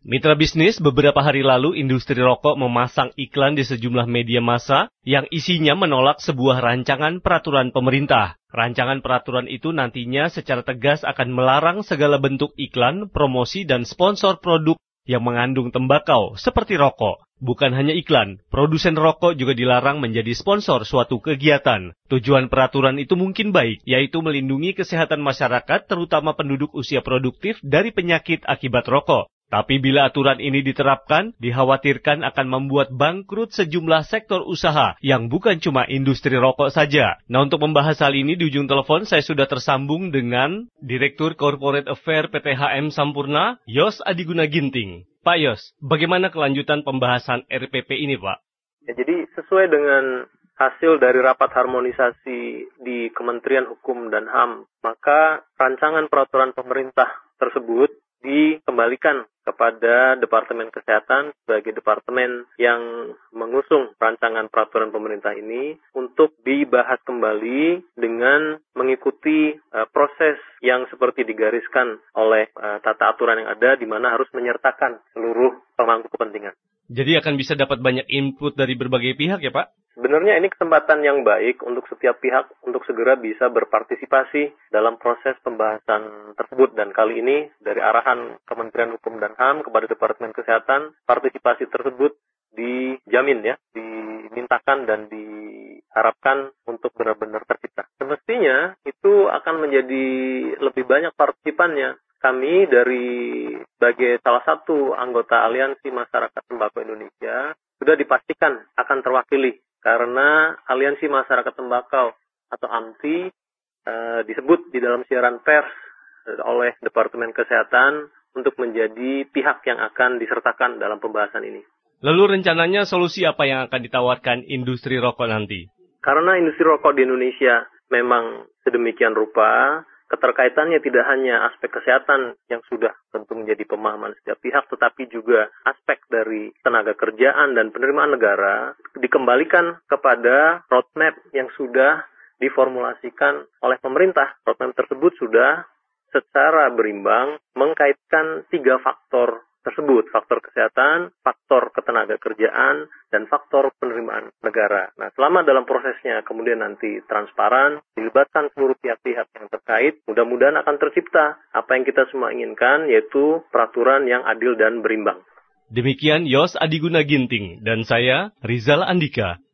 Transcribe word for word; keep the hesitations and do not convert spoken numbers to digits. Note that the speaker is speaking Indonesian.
Mitra bisnis, beberapa hari lalu industri rokok memasang iklan di sejumlah media massa yang isinya menolak sebuah rancangan peraturan pemerintah. Rancangan peraturan itu nantinya secara tegas akan melarang segala bentuk iklan, promosi, dan sponsor produk yang mengandung tembakau seperti rokok. Bukan hanya iklan, produsen rokok juga dilarang menjadi sponsor suatu kegiatan. Tujuan peraturan itu mungkin baik, yaitu melindungi kesehatan masyarakat, terutama penduduk usia produktif dari penyakit akibat rokok. Tapi bila aturan ini diterapkan, dikhawatirkan akan membuat bangkrut sejumlah sektor usaha yang bukan cuma industri rokok saja. Nah, untuk membahas hal ini di ujung telepon saya sudah tersambung dengan Direktur Corporate Affairs P T H M Sampurna, Yos Adiguna Ginting. Pak Yos, bagaimana kelanjutan pembahasan R P P ini, Pak? Ya, jadi sesuai dengan hasil dari rapat harmonisasi di Kementerian Hukum dan H A M, maka rancangan peraturan pemerintah tersebut dikembalikan kepada Departemen Kesehatan sebagai departemen yang mengusung rancangan peraturan pemerintah ini untuk dibahas kembali dengan mengikuti uh, proses yang seperti digariskan oleh uh, tata aturan yang ada, di mana harus menyertakan seluruh pemangku kepentingan. Jadi akan bisa dapat banyak input dari berbagai pihak ya, Pak? Sebenarnya ini kesempatan yang baik untuk setiap pihak untuk segera bisa berpartisipasi dalam proses pembahasan tersebut. Dan kali ini dari arahan Kementerian Hukum dan H A M kepada Departemen Kesehatan, partisipasi tersebut dijamin ya, dimintakan dan diharapkan untuk benar-benar tercipta. Semestinya itu akan menjadi lebih banyak partisipannya. Kami dari sebagai salah satu anggota Aliansi Masyarakat Tembakau Indonesia sudah dipastikan akan terwakili karena Aliansi Masyarakat Tembakau atau A M T I eh, disebut di dalam siaran pers oleh Departemen Kesehatan untuk menjadi pihak yang akan disertakan dalam pembahasan ini. Lalu rencananya solusi apa yang akan ditawarkan industri rokok nanti? Karena industri rokok di Indonesia memang sedemikian rupa, keterkaitannya tidak hanya aspek kesehatan yang sudah tentu menjadi pemahaman setiap pihak, tetapi juga aspek dari tenaga kerjaan dan penerimaan negara dikembalikan kepada roadmap yang sudah diformulasikan oleh pemerintah. Roadmap tersebut sudah secara berimbang mengkaitkan tiga faktor tersebut, faktor kesehatan, faktor ketenaga kerjaan, dan faktor penerimaan negara. Nah, selama dalam prosesnya kemudian nanti transparan, dilibatkan seluruh pihak-pihak yang terkait, mudah-mudahan akan tercipta apa yang kita semua inginkan, yaitu peraturan yang adil dan berimbang. Demikian Yos Adiguna Ginting, dan saya Rizal Andika.